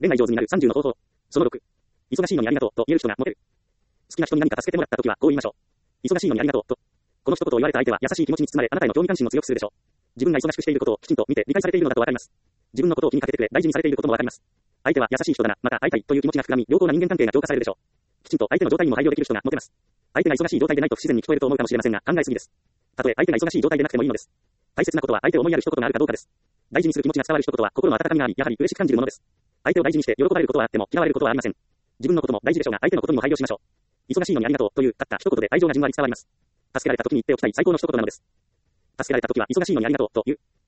恋愛上手になる30の方法。その6。忙しいのにありがとうと言える人がモテる。好きな人に何か助けてもらったときはこう言いましょう。忙しいのにありがとうと。この一言を言われた相手は優しい気持ちに包まれ、あなたへの興味関心を強くするでしょう。自分が忙しくしていることをきちんと見て理解されているのだとわかります。自分のことを気にかけてくれ、大事にされていることもわかります。相手は優しい人だな、また会いたいという気持ちが膨らみ、良好な人間関係が強化されるでしょう。きちんと相手の状態にも対応できる人がモテます。相手が忙しい状態でないと不自然に聞こえると思うかもしれませんが、考えすぎです。たとえ相手が忙しい状態でなくてもいいのです。大切なことは相手を思いやる一言があるかどうかです。大事にする気持ちが伝わる一言は心の温かみがあり、やはり嬉しく感じるものです。相手を大事にして喜ばれることはあっても嫌われることはありません。自分のことも大事でしょうが、相手のことにも配慮しましょう。忙しいのにありがとうというたった一言で愛情がじんわり伝わります。助けられた時に言っておきたい最高の一言なのです。助けられた時は忙しいのにありがとうと言う。